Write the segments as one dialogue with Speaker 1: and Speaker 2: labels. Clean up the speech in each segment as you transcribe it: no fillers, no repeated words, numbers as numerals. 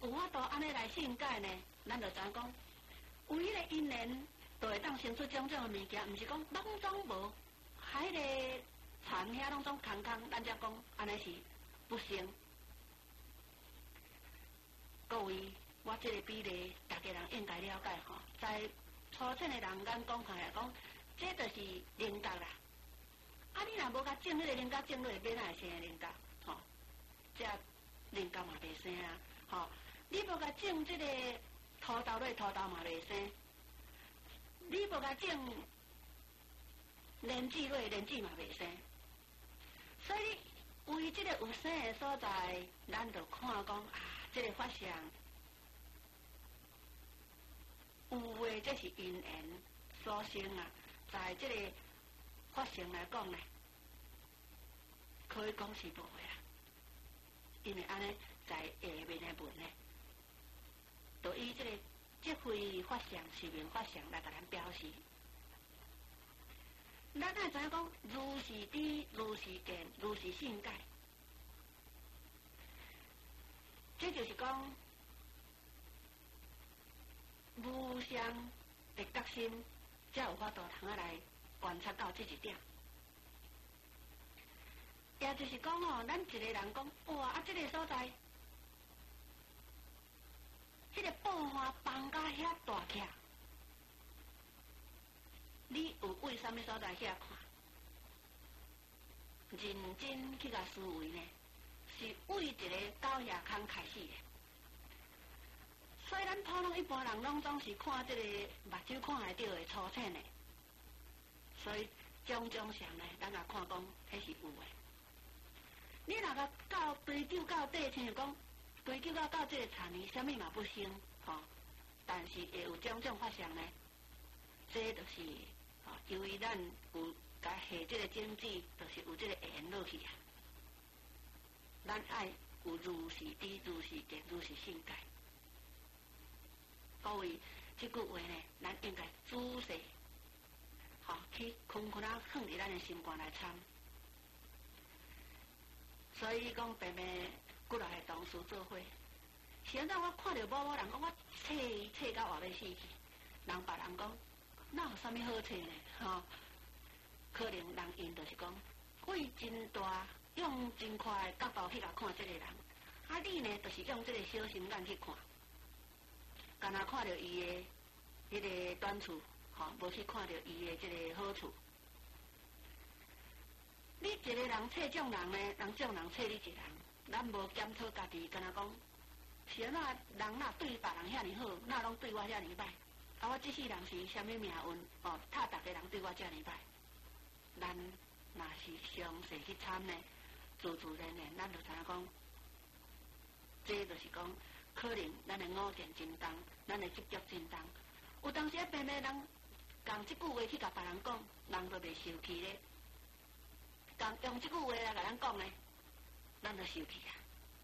Speaker 1: 有法度安尼来信解呢？咱就知影讲，有迄个因缘，就会当生出种种的物件，毋是讲拢总无，海个田遐拢总空空，咱才讲安尼是不生。各位，我这个比例，大家人应该了解吼。在粗浅的人眼讲看来讲，这就是灵觉啦。啊，你若无甲种迄个灵觉种落，要哪会生灵觉？吼，这灵觉嘛袂生啊。吼，你无甲种这个土豆落，土豆嘛袂生。你无甲种莲子落，莲子嘛袂生。所以为这个有生的所在，咱就看讲啊，这个法相。有诶，这是因缘所生啊，在这个法性来讲呢，可以讲是无诶啦。因为安尼在下面诶文呢，就以这个即非法相是名法相来甲咱表示。咱爱知影讲，如是知，如是见，如是性解，这就是讲。无相的觉心，才有法度通啊来观察到这一点。也就是讲吼，咱一个人讲，哇啊，这个所在，这个报花放甲遐大徛，你有为什么所在遐看？认真去甲思维呢？是为一个狗野坑开始的。所以咱普通一般人拢总是看这个目睭看会到的粗浅的，所以种种相呢，咱也看讲迄是有的。你若甲到追究到底，像是讲追究到这个田里，啥物嘛不生，吼，但是会有种种发相呢，这就是由于咱有甲下这个经济，就是有这个缘落去啊。咱爱有如是知，如是见，如是性解。各位，这句话呢，咱应该仔细，去空空啊放伫咱的心肝来参。所以讲，平平几落个同事做伙，现在我看到某人讲我册到活要死去，人别人讲，哪有啥物好册呢？可能人因就是讲，为真大，用真快的角度去甲看这个人，啊你呢，就是用这个小心眼去看。敢若看到伊的迄个短处，无去看到伊的这个好处。你一个人测种人呢，人种人测你一人，咱无检讨家己，敢若讲，是安怎人哪对别人遐尼好，哪拢对我遐尼歹？啊，我这世人是啥物命运？他逐个人对我遮尼歹，咱若是详细去参呢，自然呢，咱就知影讲，这就是讲。可能咱的五见真重，咱的执着真重。有当时啊，平平人讲即句话去甲别人讲，人都袂受气咧。用即句话来甲咱讲咧，咱就受气啊。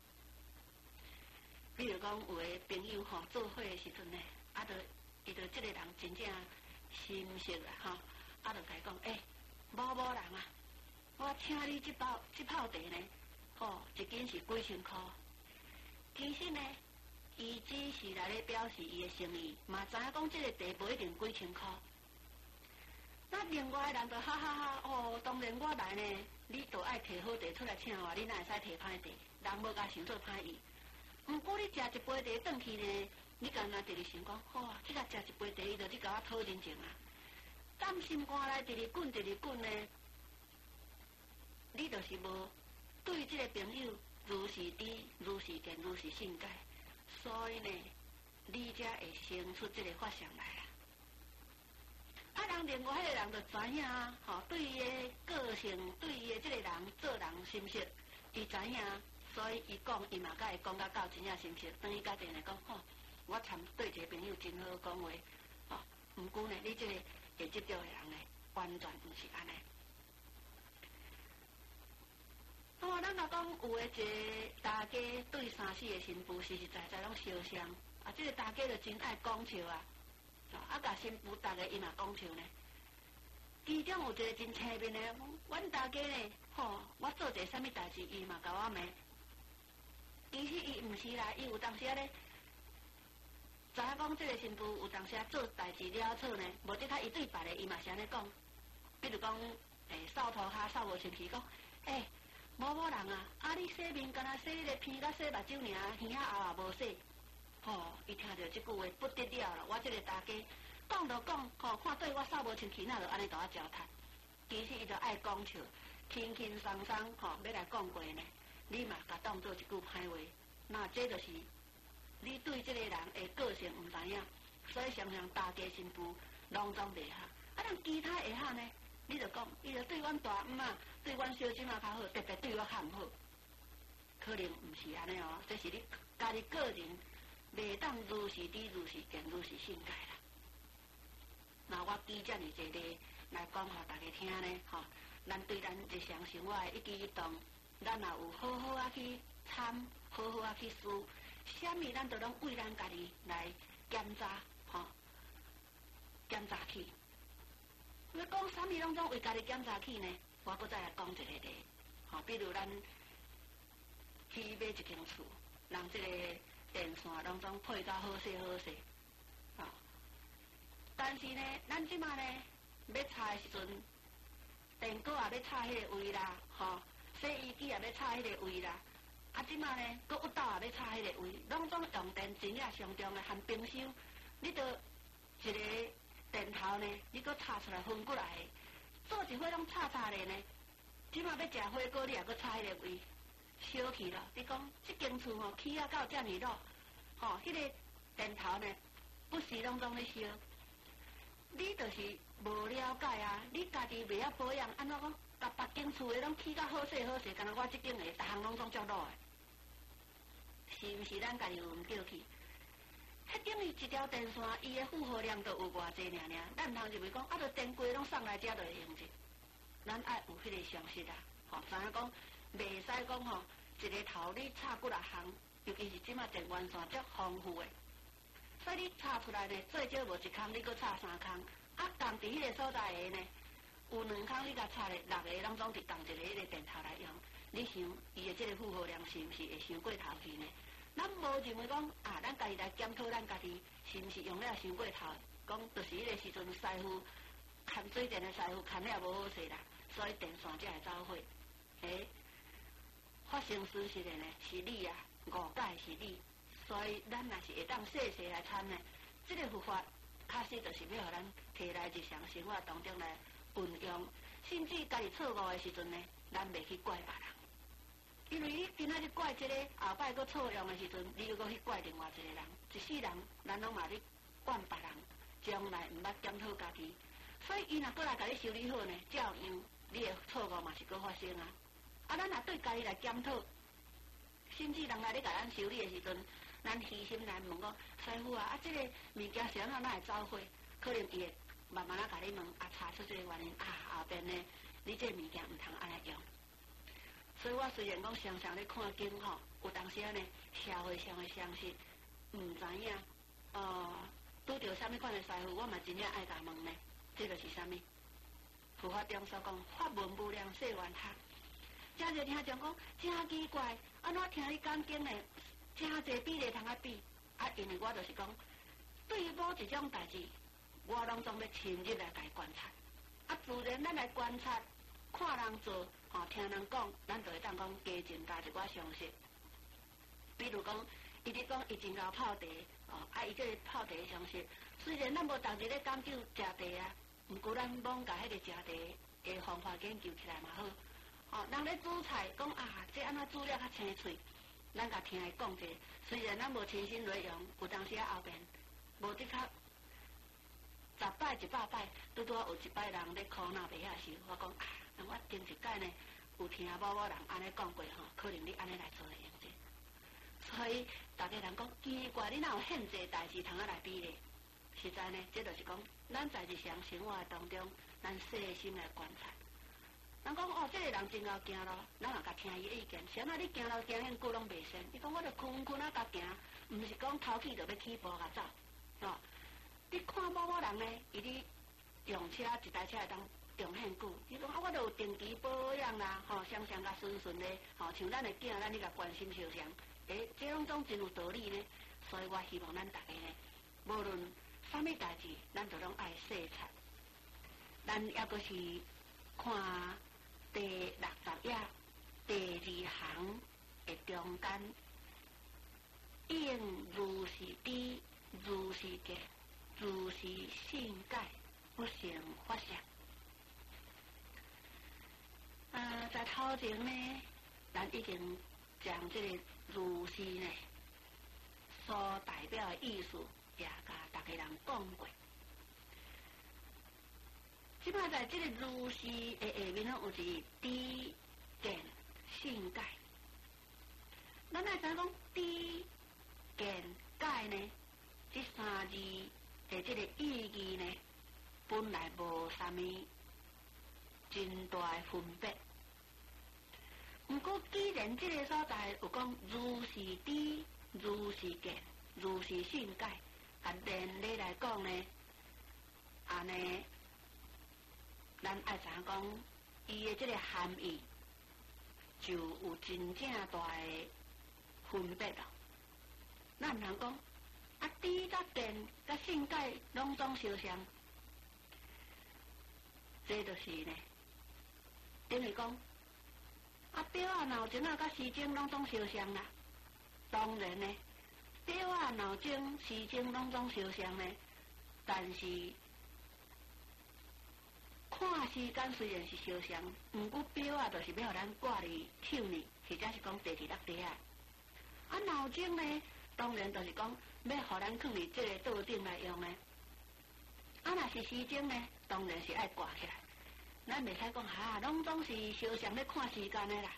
Speaker 1: 比如讲，有个朋友做伙的时阵呢，伊就即个人真正心实啦就甲伊讲，某人啊，我请你即泡茶呢，一斤是几千块。其实呢。伊只是来咧表示伊的诚意，嘛知影讲这个茶不一定几千块。那另外的人就哈哈哈，当然我来呢，你就爱摕好茶出来请我，你哪会使摕歹茶？人无甲想做歹意。毋过你食一杯茶转去呢，你干那直直想讲，去甲食一杯茶，伊就去甲我讨人情啊。担心肝内直直滚呢，你就是无对这个朋友如是知，如是见，如是性解。所以呢，你才会生出这个法相来啊！人另外迄个人就知影对伊的个性，对伊的这个人做人心识，伊知影，所以伊讲，伊嘛甲会讲到真正心识。等于家己来讲，我参对一个朋友真好讲话，毋过呢，你这个会执着的人呢，完全毋是安尼。咱若讲有诶一个大家对三世诶新妇实实在在拢相像，这个大家就真爱讲笑啊，甲新妇大家伊嘛讲笑呢。其中有一个真青面诶，阮大家呢，我做一个啥物代志，伊嘛甲我骂。其实伊毋是啦，伊有当时咧知影讲，即个新妇有当时做代志了错呢，无得他一对别的，伊嘛是安尼讲。比如讲，扫涂骹扫无清气，讲，某人啊，你洗面敢若洗迄个鼻甲洗目睭尔，耳仔后也无洗。伊听到即句话不得了了，我即个大家讲就讲，看对我扫无清气，哪就安尼甲我糟蹋。其实伊就爱讲笑，轻轻松松要来讲过呢，你嘛甲当做一句歹话，那这就是你对即个人的个性毋知影，所以常常大家新妇拢总袂合。咱其他会合呢？你就讲，伊就对阮大姆啊，对阮小姊啊较好，特别对我较毋好，可能毋是安尼哦，这是你家己个人袂当如是理如是见如是性格啦。那我举遮尔一例来讲互大家听呢，咱对咱日常生活的一举一动，咱也有好好啊去参，好好啊去思，啥物咱都拢为咱家己来检查，检查起。要讲啥物拢总为家己检查起呢？我搁再来讲一个例，比如咱去买一间厝，人这个电线拢总配到好势好势，但是呢，咱即马呢要插的时阵，电锅也要插迄个位啦，洗衣机也要插迄个位啦，即马呢，搁有斗也要插迄个位，拢总用电真正上重的，含冰箱，你都一个电头呢，你搁插出来分过来的，做一伙拢插咧呢。即马要食火锅，你也搁插迄个位，烧去了。你讲即间厝起啊到遮尔落，迄个电头呢，不时拢总咧烧。你就是无了解啊！你家己袂晓保养，安怎讲？甲别间厝的拢起到好势好势，敢若我即间的，逐项拢总足落的，是毋是？咱家己有毋对去？迄等于一条电线，伊的负荷量都有偌济尔，咱毋通认为讲着电柜拢送来遮就会用者。咱爱有迄个常识啊！知影讲袂使讲一个头你插几啊项，尤其是即马电源线足丰富的。所以你插出来呢，最少无一空，你搁插3空，共伫迄个所在的呢，有2空你甲插咧，6个拢总伫同一个迄个电头来用。你想伊的即个负荷量是毋是会伤过头去呢？咱无认为讲咱家己来检讨咱家己是毋是用了伤过头，讲就是迄个时阵师傅牵水电的师傅牵了无好势啦，所以电线才会走火。发生事实的呢是你啊，误解是你。所以，咱若是会当细细来参呢，这个佛法确实就是要互咱摕来日常生活当中来运用，甚至家己错误的时阵呢，咱袂去怪别人，因为你今仔日怪这个，后摆搁错用的时阵，你又搁去怪另外一个人，一世人咱拢嘛咧怨别人，将来毋捌检讨家己，所以伊若搁来甲你修理好呢，照样你的错误嘛是搁发生啊。咱若对家己来检讨，甚至人来咧甲咱修理的时阵。咱虚心来问讲，师傅啊，这个物件是安怎会走火？可能伊会慢慢甲你问，查出这个原因后边呢，你这个物件毋通安尼用。所以我虽然讲常常咧看经有当时呢，社会上的常识毋知影，拄着啥物款的师傅，我嘛真正爱甲问呢。这就是啥物？佛法中所讲，法文无量细缘他。真侪听众讲，真奇怪，安怎听你讲经呢？真侪比例通啊比，因为我就是讲，对于某一种代志，我拢总要深入来甲伊观察。自然咱来观察，看人做，听人讲，咱就会当讲加增加一寡常识。比如讲，伊咧讲伊真够泡茶，伊这个泡茶常识，虽然咱无逐日咧讲究食茶啊，毋过咱罔甲迄个食茶的方法研究起来嘛好。人咧煮菜讲这安怎煮了较清脆。咱甲听伊讲者，虽然咱无亲身来用，有当时后边无即刻10摆100摆，拄有一摆人咧苦恼袂遐受。我讲我前一摆呢有听某人安尼讲过可能你安尼来做会用者。所以大家人讲奇怪，你哪有现济代志通来比咧？实在呢，这就是讲咱在日常生活当中，咱细心来观察。人讲这个人真够行路，咱也甲听伊意见。谁你行路行遐久拢袂顺？伊讲我着困甲行，毋是讲头起就要起步甲走。你看某人呢，伊咧用车一台车会当用遐久，伊讲我着有定期保养啦，常常甲顺顺咧，像咱的囝，咱咧甲关心相常，这拢总真有道理呢。所以我希望咱大家呢， 无论啥物代志，咱都拢爱细察。咱抑阁是看第60页第2行的中间，应如是知，如是见，如是性解，不成法相。在头前呢，咱已经将这个如是呢所代表的意思，也甲大家人讲过。即摆在这个如是的下面呢，有一知见性解。咱来知讲知见解呢，这3字的这个意义呢，本来无啥物真大的分别。不过，既然这个所在有讲如是知、如是见、如是性解，按连理来讲呢，安尼，咱爱知影讲，伊的这个含义就有真正大的分别咯。咱唔通讲，知甲见甲性解拢总相像，这就是呢，等于讲。表脑筋甲时钟拢总相像啦，当然呢，表脑筋、时钟拢总相像呢，但是看时间虽然是相像，不过表就是要互咱挂伫手呢，或者是讲第2地啊。脑筋呢，当然就是讲要互咱放伫这个桌顶来用的。若是时钟呢，当然是爱挂起来。咱袂使讲拢总是相像咧看时间的啦。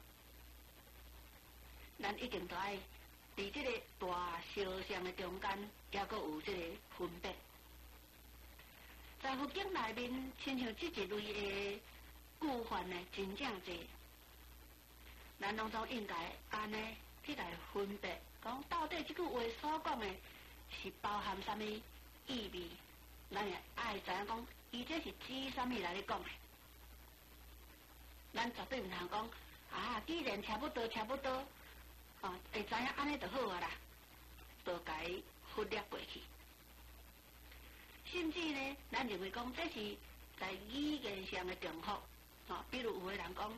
Speaker 1: 咱一定都爱伫这个大相像的中间，也阁有这个分别。在佛经内面，亲像这一类的句法呢，真正侪。咱拢总应该安尼去来分别，讲到底这句话所讲的是包含啥物意味？咱也爱知影讲。伊这是指啥物来咧讲的？咱绝对唔通讲既然差不多，会知影安尼就好啊啦，都该忽略过去。甚至呢，咱认为讲这是在语言上的重复，比如有个人讲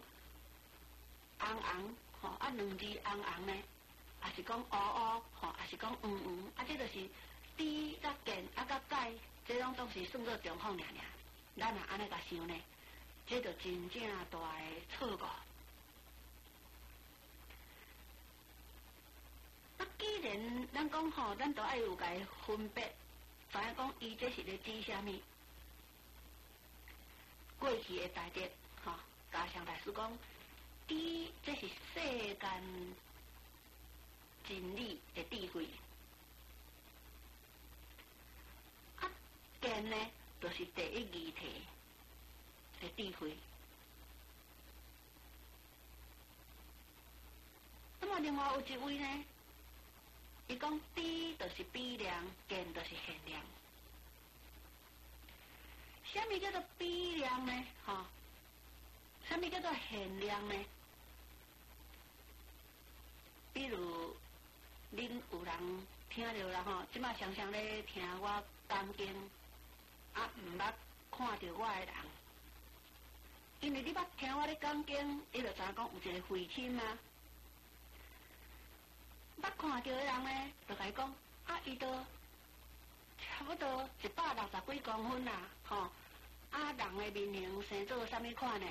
Speaker 1: 红，2字红呢，也是讲乌，也是讲黄，这就是知甲见甲解。这拢总是算作重复尔。咱若安尼甲想呢，这就真正大的错误。既然咱讲咱都爱有甲分别，知影讲伊这是咧指啥物？过去的大德，加上大师讲，这是世间真理的智慧。见呢，就是第一义体的智慧。那么另外有一位呢，伊讲知就是比量，见就是限量。什么叫做比量呢？什么叫做限量呢？比如恁有人听到啦即摆常常咧听我讲经。唔捌看到我的人，因为你捌听我咧讲经，你就知影讲有一个慧心啊。捌看到的人呢，就甲伊讲伊都差不多160几公分啦，人的面型生做啥物款呢？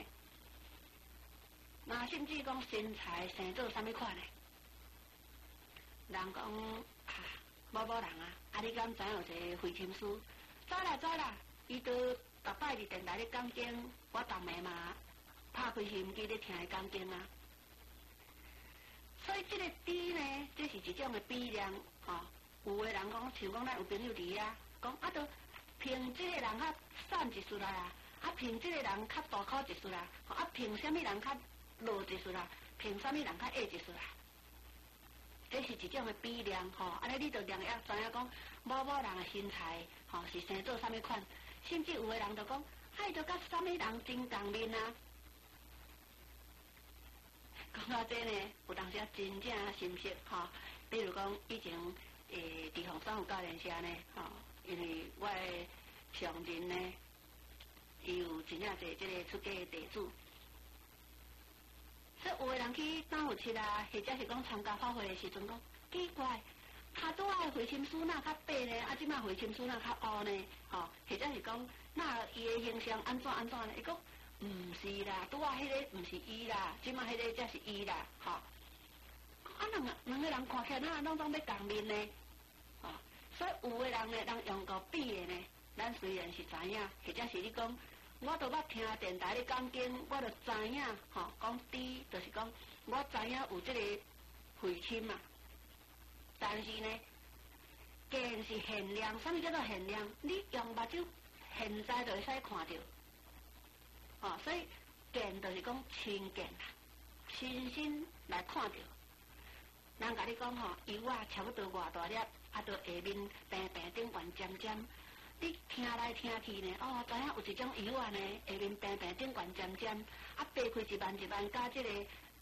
Speaker 1: 甚至讲身材生做啥物款呢？人讲某人你敢知有一个慧心师？知啦，伊都逐摆伫电台咧讲经，我逐暝嘛拍开收音机咧听伊讲经啊。所以这个知呢，这是一种的比量，有的人讲，像讲咱有朋友伫遐，讲都凭这个人较瘦一撮啦，凭这个人较大口一撮啦，凭什么人较弱一撮啦，凭什么人较矮一撮啦？这是一种的比量，安尼你就量知影讲，某人的身材，是生做啥物款，甚至有的人就讲，伊就甲啥物人真共面啊。讲到这呢，有当时真正心实，比如讲以前地方商务教练社呢，因为我的上人呢，伊有真正侪即个出家的地主，所以有个人去打有七啊，或者是讲参加法会的时阵讲，奇怪，他拄爱回心书那较白呢，即摆回心书那较乌呢，或者是讲那伊的形象安怎呢？伊讲毋是啦，拄啊迄个毋是伊啦，即摆迄个才是伊啦，两个人看起来拢总要共面呢，所以有个人呢，人用个比的呢，咱虽然是知影，或者是你讲，我都捌听电台咧讲经，我就知影，讲猪就是讲，我知影有这个回心嘛，但是呢，见是限量，什么叫做限量？你用目睭现在就会使看到，所以见就是讲亲见啦，亲身来看到。人甲你讲油啊差不多偌大粒，就下面平平顶悬尖尖。你听来听去呢，知影有一种油啊呢，下面平平顶悬尖尖，掰开一万一万，加这个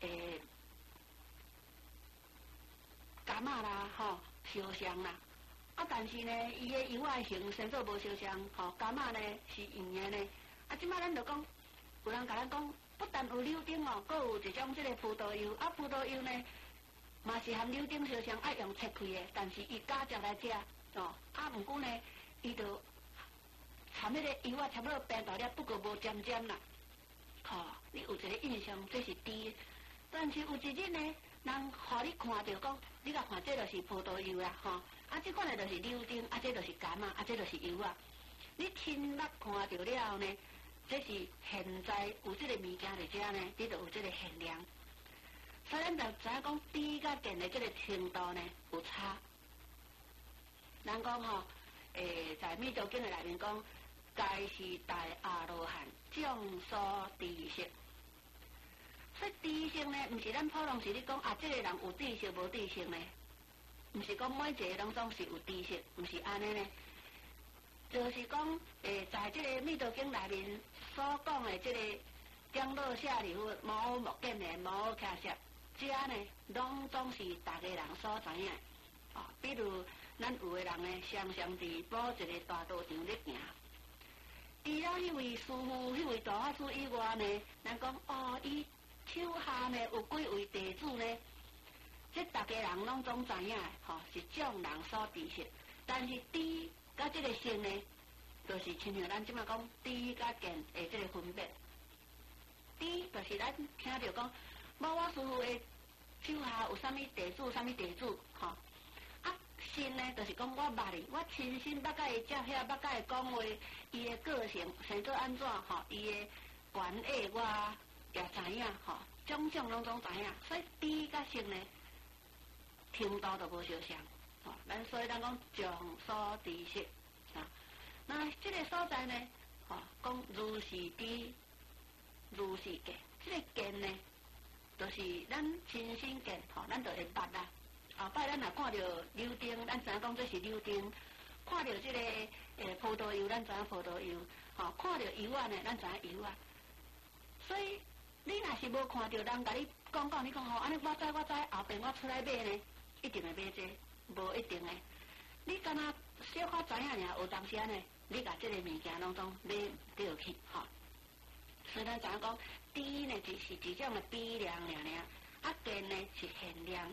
Speaker 1: 柑仔啦，烧香啦。但是呢，伊的油啊形生做无烧香，柑仔呢是圆的呢。即摆咱就讲，有人甲咱讲，不但有柳丁佫有一种这个葡萄柚，葡萄柚呢。嘛是含柳丁烧香爱用切开的，但是伊加食来食，毋过呢，伊就掺迄个油啊，差不多平大粒，不过无尖尖啦。你有一个印象，这是猪，但是有一日呢，人互你看到讲，你甲看这就是葡萄柚啦，这款的就是柳丁，这就是柑仔，这就是油啊。你亲目看到了后呢，这是现在有这个物件在遮呢，你就有这个限量。所以咱就知影讲猪甲见的这个程度呢有差。咱讲在密咒经的内面讲，皆是大阿罗汉，众所知识。所以知识呢，毋是咱普通是你讲这个人有知识无知识呢，毋是讲每一个人总是有知识，毋是安尼呢。就是讲在这个密咒经内面所讲的这个江落下流、无目见的、无캐色。这呢，拢总是大家人所知影。比如咱有个人呢，常常伫某一个大道场咧行，除了迄位师傅、迄位大法师以外呢，咱讲伊手下呢有几位弟子呢，这大家人拢总知影的，是众人所知识。但是猪甲这个性呢，就是亲像咱即马讲猪甲见的这个分别。猪就是咱听到讲。我师傅的手下有啥物地主，啥物地主，信呢，就是讲我捌哩，我亲身捌甲伊接遐，捌甲伊讲话，伊的个性生做安怎，伊的权威我也知影，种种拢总知影，所以猪甲性呢，程度都无相像，所以咱讲众所知识，那这个所在呢，讲如是知，如是见，这个见呢。就是咱亲身见，咱就会捌啦。后摆咱若看到柳丁，咱知影讲这是柳丁；看到这个葡萄柚，咱知影葡萄柚；看到油啊呢，咱知影油啊。所以你若是无看到人甲你讲，你讲安尼我知，后边我出来买呢，一定会买这，无一定的。你敢若小可知影尔，有当时呢，你甲这个物件拢总买唔对去，所以咱知影讲。猪呢，就是一种的比量尔，见呢是限量。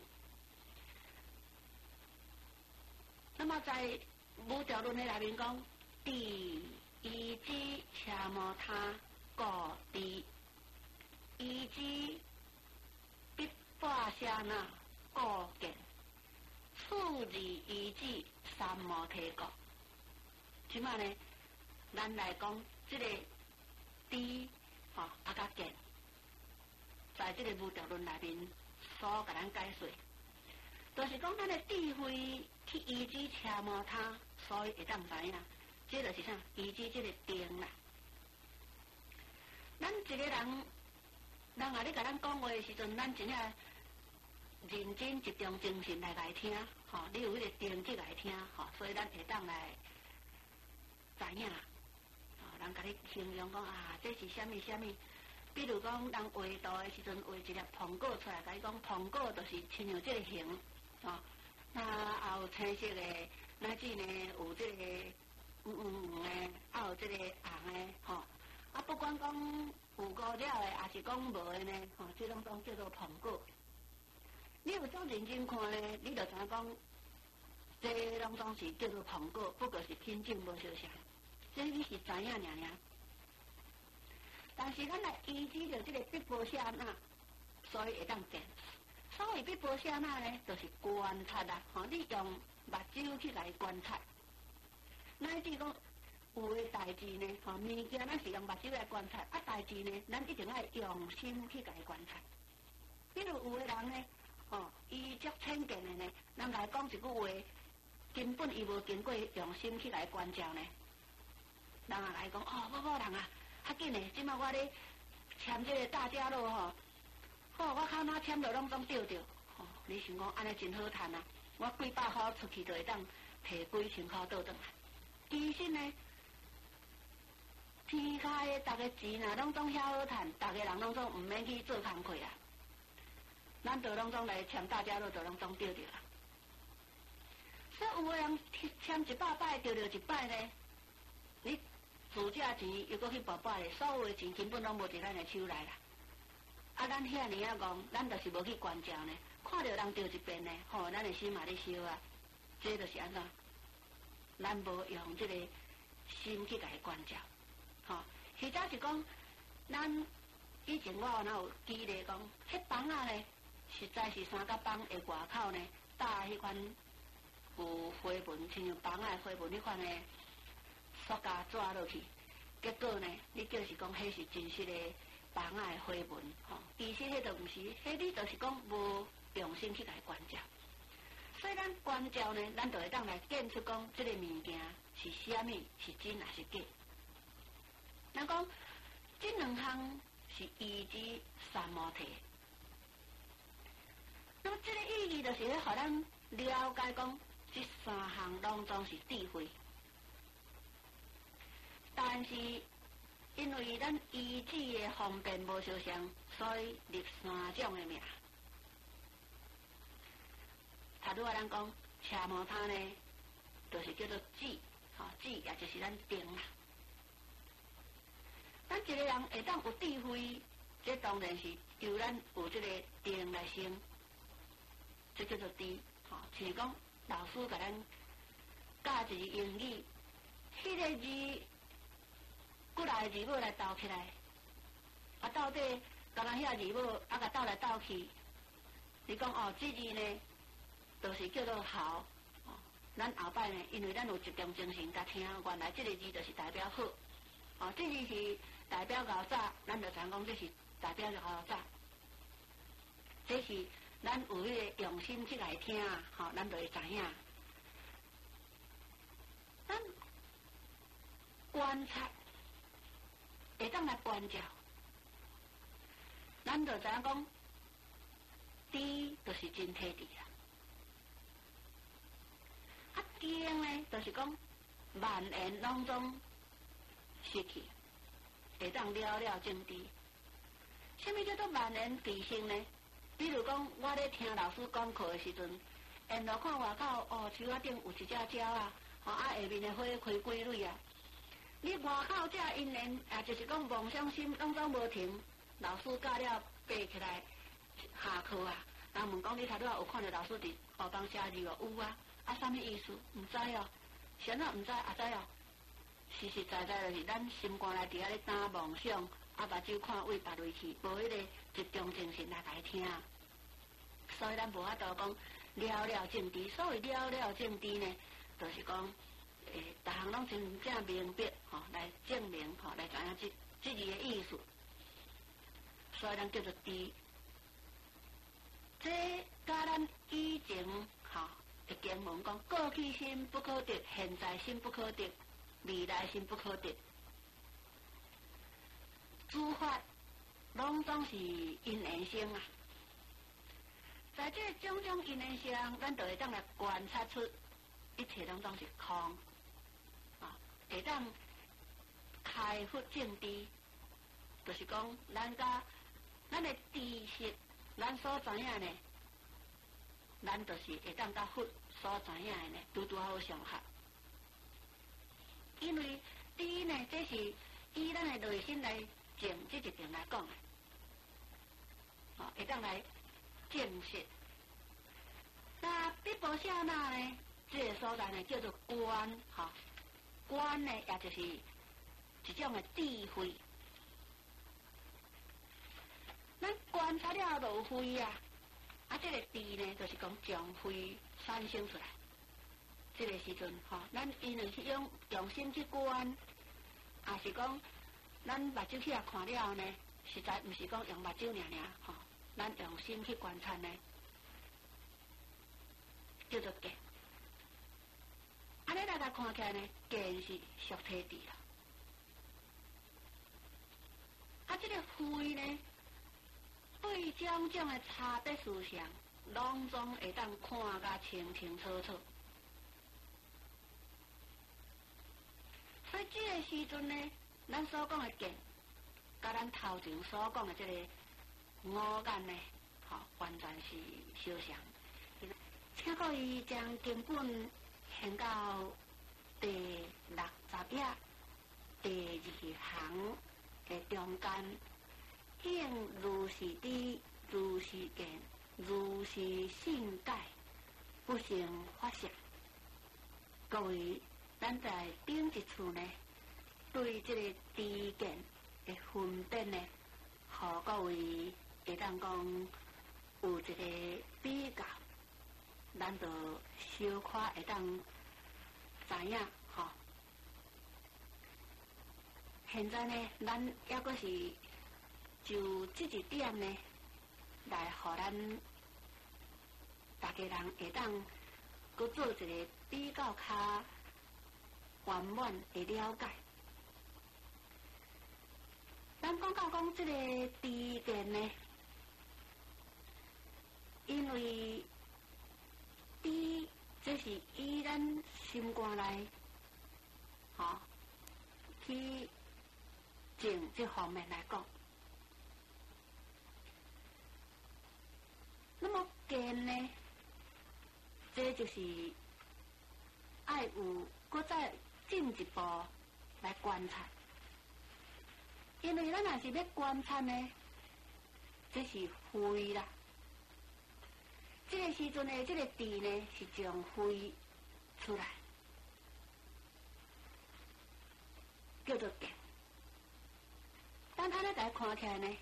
Speaker 1: 那么在五条论的内面讲，猪伊之车摩他故猪，伊之必化下那故见，次日伊之三摩提故。即摆呢，咱来讲这个猪。甲见，在这个无条论内面所甲咱解说，就是讲咱的智慧去依止车摩他，所以会当知影，这就是啥？依止这个定啦。咱一个人咧甲咱讲话的时阵，咱真正认真集中精神来听，你有迄个定去来听，所以咱会当来知影。人甲你形容讲这是啥物？比如讲，人画图的时阵画一粒苹果出来，甲你讲苹果就是亲像这个形， 那也有青色的，乃至呢有这个黄的，也有这个红的，吼。啊，不管讲有果了的，还是讲无的呢，吼，这拢叫做苹果。你有做认真看呢，你就知影讲，这拢总是叫做苹果，不过是品种无相像，这你是知影尔尔。但是咱来医治着这个碧波夏那，所以会当见。所谓碧波夏那呢，就是观察啦，吼，你用目睭去来观察，乃至讲有的代志呢，吼，物件咱是用目睭来观察，啊，代志呢，咱一定要用心去来观察。比如有的人呢，吼，伊足浅见的呢，咱来讲一句话，根本伊无经过用心去来观照呢，人也来讲，哦，某人啊。较紧诶，即摆我咧签这个大家乐吼，好，我靠哪签落拢总对着，吼，你想讲安尼真好赚啊！我几百块出去就会当摕几千块倒转来。其实呢，天下诶，逐个钱啊，拢总遐好赚，逐个人拢总毋免去做工课啊。咱就拢总来签大家乐，就拢总对着啦。所以有个人签100摆，对着1摆呢，你。自家钱又搁去博摆咧，所有的钱根本拢无伫咱的手内啦。啊，咱遐尼啊讲，咱就是无去关照呢。看到人丢一遍呢，吼，咱的心嘛咧烧啊。这就是安怎？咱无用这个心去来关照，吼。或者是讲，咱以前我哪有记咧讲，迄房啊呢，实在是3角房的外口呢，搭迄款有花纹，亲像房啊花纹迄款呢。塑胶纸落去，结果呢，你就是讲，迄是真实的房仔的花纹，吼。其实迄就毋是，迄你就是讲无用心去来关照。所以咱关照呢，咱就会当来检出讲，这个物件是啥物，是真还是假。咱讲这2项是医治三摩提。那么这个意义就是咧，互咱了解讲，这3项拢总是智慧。但是，因为咱医治的方便无相像，所以立3种的名。头拄仔咱讲车毛他呢，就是叫做智，吼，智也就是咱定啦。咱一个人会当有智慧，这当然是由咱有这个定来生，这叫做智，吼。像讲老师甲咱教一个英语，迄个字。过来字母来斗起来，啊，到底刚刚遐字母啊，甲斗来斗去，你讲哦，这字呢，就是叫做好，哦，咱后摆呢，因为咱有集中精神甲听，原来这个字就是代表好，哦，这字是代表熬早，咱就知讲这是代表熬早，这是咱有迄个用心去来听，吼，咱就会知影，咱观察。会当来关照，咱就知影讲，知就是真体智啦。啊，定呢，就是讲万言拢总失去，会当了了正知。什么叫做万言智性呢？比如讲，我咧听老师讲课的时阵，沿路看外口哦，树仔顶有一只鸟啊，哦啊下面的花开几蕊啊。你外口这因缘，也就是讲梦想心拢总无停。老师教了爬起来下课啊，人问讲你头拄仔有看到老师伫后方写字哦？有啊，啊啥物意思？毋知哦，谁啊毋知也知哦。实实在在就是咱心肝内伫遐咧打梦想，啊目睭看位别位去，无迄个集中精神来听。所以咱无法度讲了了正知，所谓了了正知呢，就是讲。逐项拢真正明白，吼，来证明，吼，来知影这字的意思，所以咱叫做知。这甲咱以前，吼，的经文讲，过去心不可得，现在心不可得，未来心不可得。诸法拢总是因缘生啊，在这种种因缘上，咱就会当来观察出一切拢总是空。会当开佛正知，就是讲咱的知识，咱所知影呢，咱就是会当甲佛所知影的呢，拄拄好相合。因为第一呢，这是以咱的内心来静这一点来讲的，会当来证实。那必波刹那呢，这个所在呢叫做观，观呢也就是一种的智慧。咱观察了落慧啊，这个智呢，就是讲将慧产生出来。这个时阵，咱因为是用心去观，也是讲咱目睭起来看了后呢，实在不是讲用目睭尔，咱用心去观察呢，叫做见。安尼大家看起来呢，见是属体智啦。这个慧呢，对种种的差别事项，拢总会当看甲清清楚楚。所以这个时阵呢，咱所讲的见，甲咱头前所讲的这个五眼呢，完全是相像。请各位将经本掀到第60页第2行的中间，应如是知，如是见，如是性解，不成法相。各位，咱在顶一处呢，对这个知见的分辨呢，互各位会当讲有一个比较，咱就小可会当知影，现在呢，咱抑阁是就这一点呢，来互咱大家人会当阁做一个比较较圆满的了解。咱讲到讲这个知见呢，因为知这是以咱心肝内，去静这方面来讲。那么见呢，这就是爱有搁再进一步来观察，因为咱若是要观察呢，这是慧啦。这个时阵呢，这个智呢是将慧出来，叫做见。但他咧来看起来呢，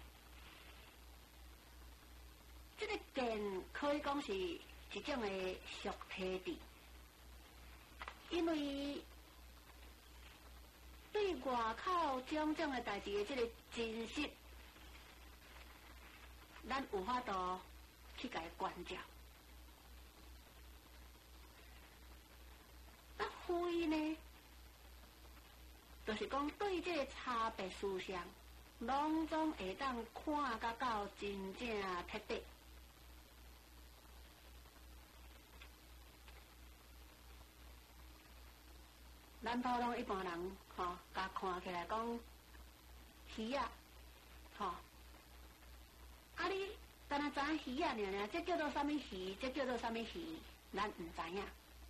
Speaker 1: 这个见可以讲是一种的属体智，因为对外口种种的代志的这个真实，咱有法度去甲伊关照。慧呢，就是讲对这个差别事项，拢总会当看甲到真正彻底。咱普通一般人，甲看起来讲鱼啊，你单啊知影鱼啊尔，这叫做啥物鱼？这叫做啥物鱼？咱唔知影。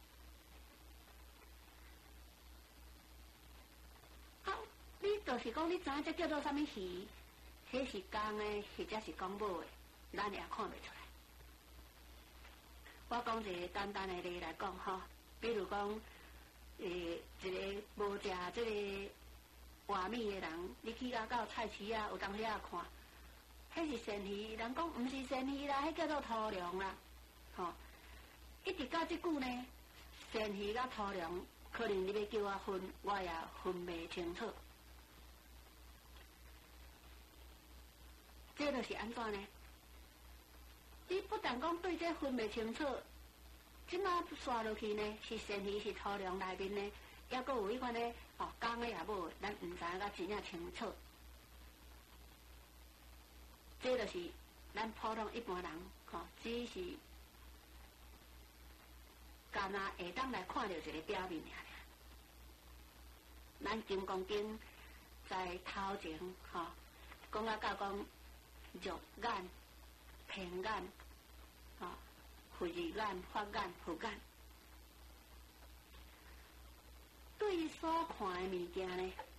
Speaker 1: 你就是讲，你知影这叫做啥物鱼？迄是公的，或者是讲母的，咱也看袂出来。我讲一个简单的例来讲，比如讲，一个无食这个活米的人，你去到菜市啊，有当时啊看，迄是鳝鱼，人讲毋是鳝鱼啦，迄叫做土粮啦，一直到即久呢，鳝鱼甲土粮，可能你要叫我分，我也分袂清楚。这就是安怎呢？你不但讲对这分袂清楚，即马刷落去呢，是鳝鱼是土粮内面呢，也阁有迄款呢，公的也无，咱毋知影甲真正清楚。这就是咱普通一般人，只是干那会当来看到一个表面尔。咱金刚经在头前，讲到讲肉眼、凭眼、慧眼、法眼、佛眼， 所看的物件呢，